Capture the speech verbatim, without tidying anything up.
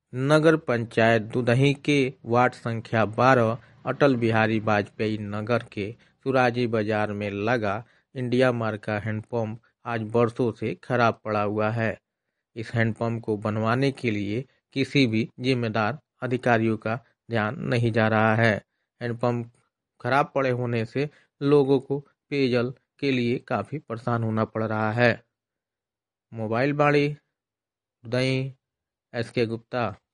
नगर पंचायत दुधही के वार्ड संख्या बारह अटल बिहारी वाजपेयी नगर के सुराजी बाजार में लगा इंडिया मार्क का हैंडपंप आज बरसों से खराब पड़ा हुआ है। इस हैंडपंप को बनवाने के लिए किसी भी जिम्मेदार अधिकारियों का ध्यान नहीं जा रहा है। हैंडपंप खराब पड़े होने से लोगों को पेयजल के लिए काफ़ी परेशान होना पड़ रहा है। मोबाइल बाड़ी दही एस के गुप्ता।